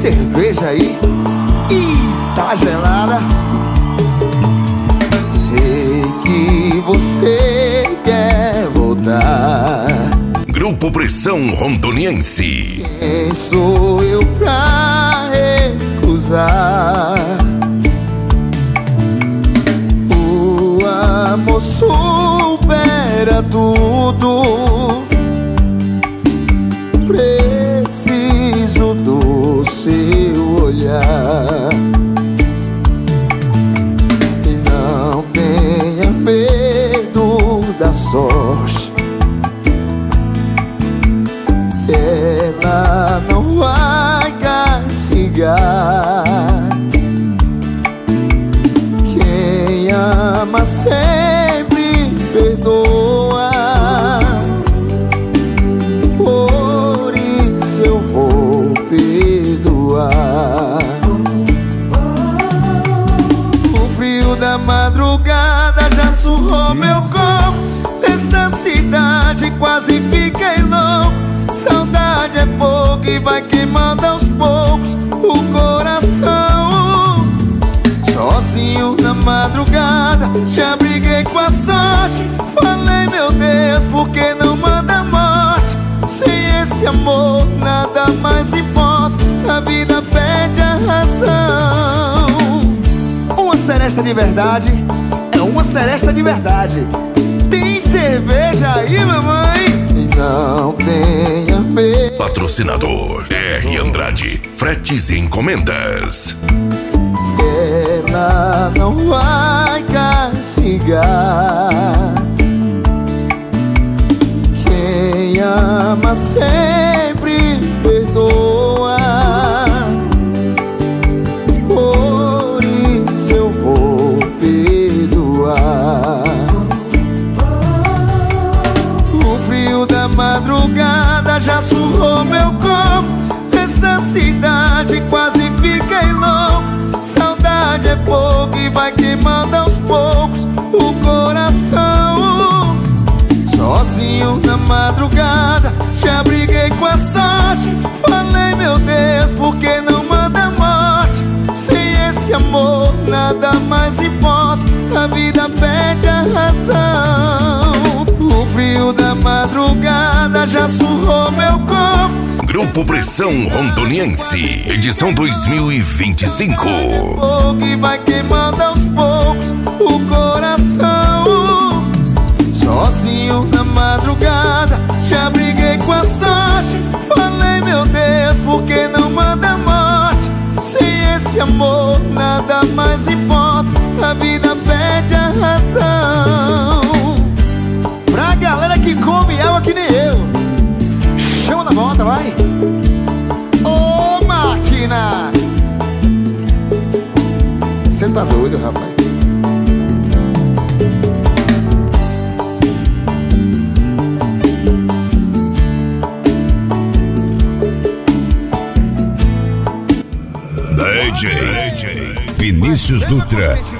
cerveja aí e tá gelada. Sei que você quer voltar. Grupo Pressão Rondoniense. Quem sou eu pra recusar? O amor supera tudo. Preciso do seu olhar. E não tenha medo da sorte. Ela não vai castigar. Quem ama sempre perdoa. Por isso eu vou perdoar. O frio da madrugada já surrou meu corpo. Nessa cidade quase fiquei louco. Saudade é fogo e vai queimando aos poucos o coração. Sozinho na madrugada, já briguei com a sorte. Falei, meu Deus, por que não manda morte? Sem esse amor nada mais importa. A vida perde a razão. Uma seresta de verdade é uma seresta de verdade. Tem cerveja aí, mamãe? E não tenha medo. Patrocinador R. Andrade, fretes e encomendas. Ela não vai castigar. Quem ama sempre perdoa. Por isso eu vou perdoar. O frio da madrugada já surrou meu corpo. Nessa cidade quase fiquei louco. Saudade é fogo e vai queimando aos poucos o coração. Sozinho na madrugada, já briguei com a sorte. Falei, meu Deus, por que não manda morte? Sem esse amor nada mais importa. A vida perde a razão. O frio da madrugada já surrou meu corpo. Grupo Pressão Rondoniense, edição 2025. Fogo e vai queimando aos poucos o coração. Sozinho na madrugada, já briguei com a sorte. Falei, meu Deus, por que não manda morte? Sem esse amor nada mais importa. A vida perde a razão. Pra galera que come água que nem eu, chama na volta, vai. Ô, máquina! Você tá doido, rapaz? DJ Vinícius Dutra